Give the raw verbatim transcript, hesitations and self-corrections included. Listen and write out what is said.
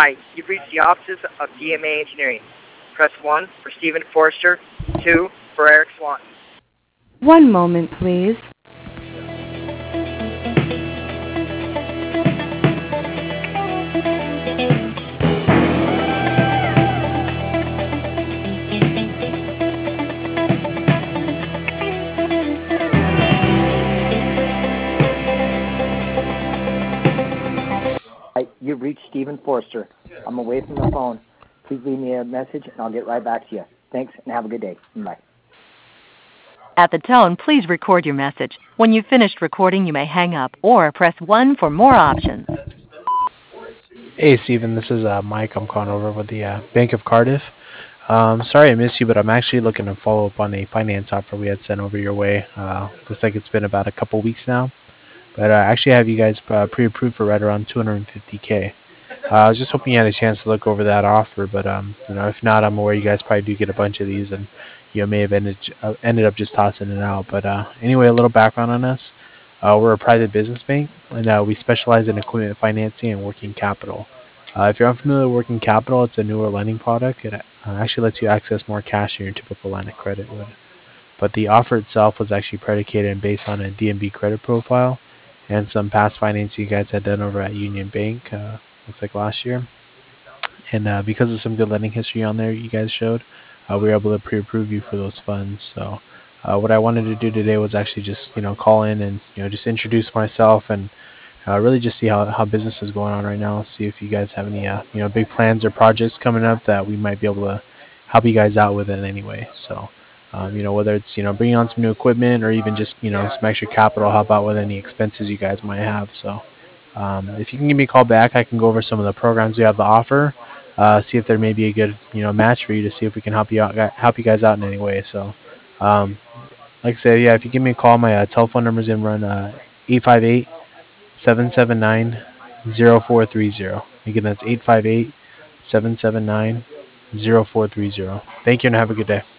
Hi, you've reached the offices of D M A Engineering. Press one for Stephen Forrester, two for Eric Swanton. One moment, please. Hi, you've reached Stephen Forrester. I'm away from the phone. Please leave me a message and I'll get right back to you. Thanks and have a good day. Bye. At the tone, please record your message. When you've finished recording, you may hang up or press one for more options. Hey, Stephen, this is uh, Mike. I'm calling over with the uh, Bank of Cardiff. Um, sorry I missed you, but I'm actually looking to follow up on a finance offer we had sent over your way. Uh, looks like it's been about a couple weeks now. But uh, I actually have you guys uh, pre-approved for right around two hundred fifty K. Uh, I was just hoping you had a chance to look over that offer, but um, you know, if not, I'm aware you guys probably do get a bunch of these, and you know, may have ended uh, ended up just tossing it out. But uh, anyway, a little background on us: uh, we're a private business bank, and uh, we specialize in equipment financing and working capital. Uh, if you're unfamiliar with working capital, it's a newer lending product. It uh, actually lets you access more cash than your typical line of credit would. But the offer itself was actually predicated and based on a D M B credit profile and some past financing you guys had done over at Union Bank, uh, looks like last year. And uh, because of some good lending history on there you guys showed, uh, we were able to pre-approve you for those funds. So uh, what I wanted to do today was actually just, you know, call in and, you know, just introduce myself and uh, really just see how, how business is going on right now. See if you guys have any, uh, you know, big plans or projects coming up that we might be able to help you guys out with in any way. So, um, you know, whether it's, you know, bringing on some new equipment or even just, you know, some extra capital, help out with any expenses you guys might have. So um, if you can give me a call back, I can go over some of the programs we have to offer, uh, see if there may be a good, you know, match for you to see if we can help you out, help you guys out in any way. So, um, like I said, yeah, if you give me a call, my uh, telephone number is in run uh, eight five eight, seven seven nine, zero four three zero. Again, that's eight five eight, seven seven nine, zero four three zero. Thank you and have a good day.